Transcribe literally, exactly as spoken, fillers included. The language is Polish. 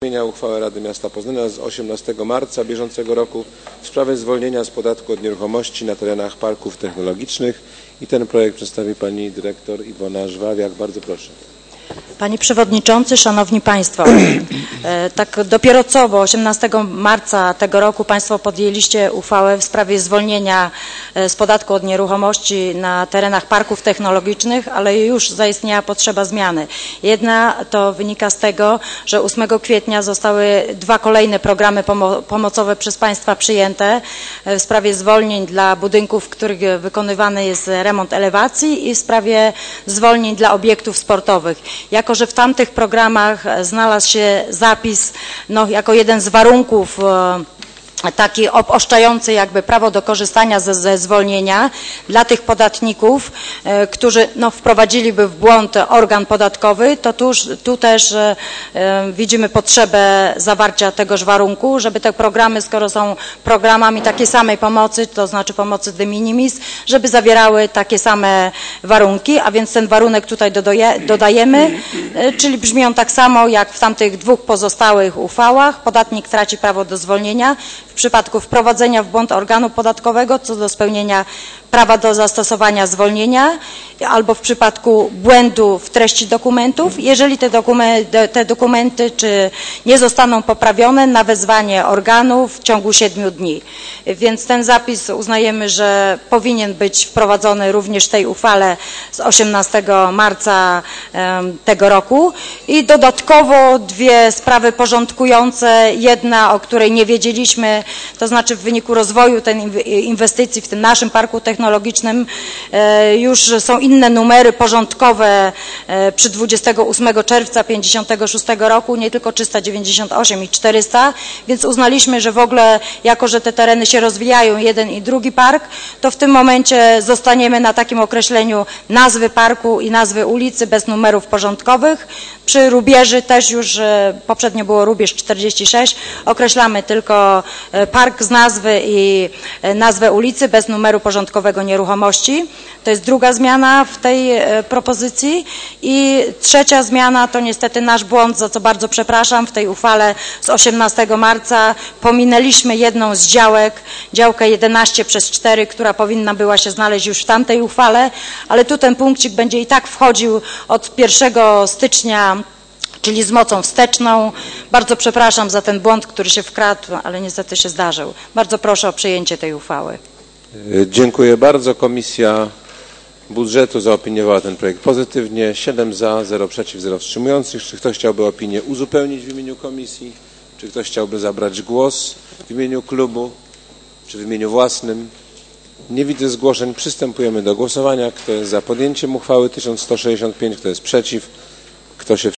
zmienia uchwałę Rady Miasta Poznania z osiemnastego marca bieżącego roku w sprawie zwolnienia z podatku od nieruchomości na terenach parków technologicznych i ten projekt przedstawi pani dyrektor Iwona Żwawiak. Bardzo proszę. Panie Przewodniczący, Szanowni Państwo, tak dopiero co, bo osiemnastego marca tego roku Państwo podjęliście uchwałę w sprawie zwolnienia z podatku od nieruchomości na terenach parków technologicznych, ale już zaistniała potrzeba zmiany. Jedna to wynika z tego, że ósmego kwietnia zostały dwa kolejne programy pomo pomocowe przez Państwa przyjęte w sprawie zwolnień dla budynków, w których wykonywany jest remont elewacji i w sprawie zwolnień dla obiektów sportowych. Jako że w tamtych programach znalazł się zapis no, jako jeden z warunków taki obostrzający jakby prawo do korzystania ze, ze zwolnienia dla tych podatników, e, którzy no, wprowadziliby w błąd organ podatkowy, to tuż, tu też e, widzimy potrzebę zawarcia tegoż warunku, żeby te programy, skoro są programami takiej samej pomocy, to znaczy pomocy de minimis, żeby zawierały takie same warunki, a więc ten warunek tutaj dodaje, dodajemy, e, czyli brzmią tak samo jak w tamtych dwóch pozostałych uchwałach. Podatnik traci prawo do zwolnienia w przypadku wprowadzenia w błąd organu podatkowego co do spełnienia prawa do zastosowania zwolnienia albo w przypadku błędu w treści dokumentów, jeżeli te dokumenty, te dokumenty czy nie zostaną poprawione na wezwanie organu w ciągu siedmiu dni. Więc ten zapis uznajemy, że powinien być wprowadzony również w tej uchwale z osiemnastego marca um, tego roku. I dodatkowo dwie sprawy porządkujące. Jedna, o której nie wiedzieliśmy, to znaczy w wyniku rozwoju tej inwestycji w tym naszym parku technologicznym e, już są inne numery porządkowe e, przy dwudziestego ósmego czerwca pięćdziesiątego szóstego roku, nie tylko trzysta dziewięćdziesiąt osiem i czterysta, więc uznaliśmy, że w ogóle jako, że te tereny się rozwijają, jeden i drugi park, to w tym momencie zostaniemy na takim określeniu nazwy parku i nazwy ulicy bez numerów porządkowych. Przy Rubieży też już e, poprzednio było Rubież czterdzieści sześć, określamy tylko e, park z nazwy i e, nazwę ulicy bez numeru porządkowego nieruchomości. To jest druga zmiana w tej e, propozycji. I trzecia zmiana to niestety nasz błąd, za co bardzo przepraszam. W tej uchwale z osiemnastego marca pominęliśmy jedną z działek, działkę jedenaście przez cztery, która powinna była się znaleźć już w tamtej uchwale, ale tu ten punkcik będzie i tak wchodził od pierwszego stycznia, czyli z mocą wsteczną. Bardzo przepraszam za ten błąd, który się wkradł, ale niestety się zdarzył. Bardzo proszę o przyjęcie tej uchwały. Dziękuję bardzo. Komisja Budżetu zaopiniowała ten projekt pozytywnie. siedem za, zero przeciw, zero wstrzymujących. Czy ktoś chciałby opinię uzupełnić w imieniu komisji? Czy ktoś chciałby zabrać głos w imieniu klubu? Czy w imieniu własnym? Nie widzę zgłoszeń. Przystępujemy do głosowania. Kto jest za podjęciem uchwały tysiąc sto sześćdziesiąt pięć? Kto jest przeciw? Kto się